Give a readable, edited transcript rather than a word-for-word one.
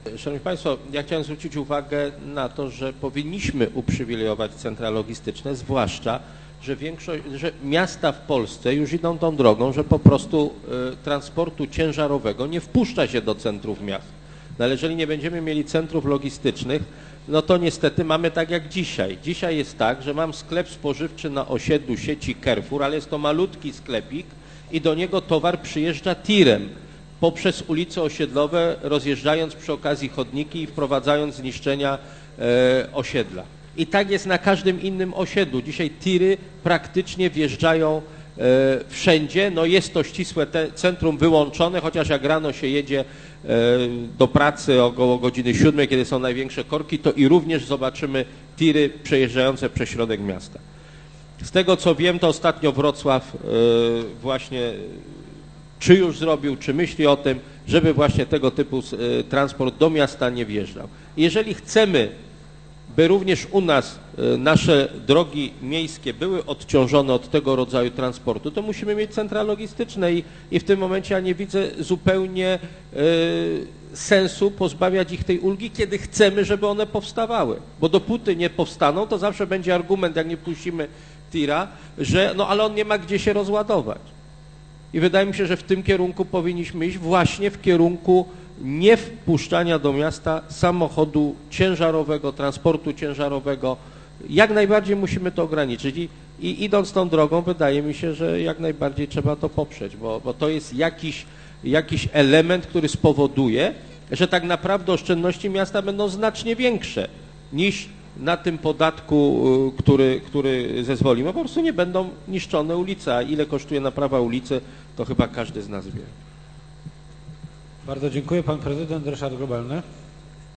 Szanowni Państwo, ja chciałem zwrócić uwagę na to, że powinniśmy uprzywilejować centra logistyczne, zwłaszcza, że miasta w Polsce już idą tą drogą, że po prostu transportu ciężarowego nie wpuszcza się do centrów miast. No ale jeżeli nie będziemy mieli centrów logistycznych, no to niestety mamy tak jak dzisiaj. Dzisiaj jest tak, że mam sklep spożywczy na osiedlu sieci Carrefour, ale jest to malutki sklepik i do niego towar przyjeżdża tirem poprzez ulice osiedlowe, rozjeżdżając przy okazji chodniki i wprowadzając zniszczenia osiedla. I tak jest na każdym innym osiedlu. Dzisiaj tiry praktycznie wjeżdżają wszędzie. No jest to ścisłe centrum wyłączone, chociaż jak rano się jedzie do pracy około godziny 7, kiedy są największe korki, to i również zobaczymy tiry przejeżdżające przez środek miasta. Z tego co wiem, to ostatnio Wrocław właśnie czy już zrobił, czy myśli o tym, żeby właśnie tego typu transport do miasta nie wjeżdżał. Jeżeli chcemy, by również u nas nasze drogi miejskie były odciążone od tego rodzaju transportu, to musimy mieć centra logistyczne i w tym momencie ja nie widzę zupełnie sensu pozbawiać ich tej ulgi, kiedy chcemy, żeby one powstawały. Bo dopóty nie powstaną, to zawsze będzie argument, jak nie puścimy tira, że no ale on nie ma gdzie się rozładować. I wydaje mi się, że w tym kierunku powinniśmy iść, właśnie w kierunku nie wpuszczania do miasta samochodu ciężarowego, transportu ciężarowego. Jak najbardziej musimy to ograniczyć i idąc tą drogą wydaje mi się, że jak najbardziej trzeba to poprzeć, bo to jest jakiś element, który spowoduje, że tak naprawdę oszczędności miasta będą znacznie większe niż na tym podatku, który zezwolimy. Po prostu nie będą niszczone ulice, a ile kosztuje naprawa ulicy, to chyba każdy z nas wie. Bardzo dziękuję. Pan prezydent Ryszard Grobelny.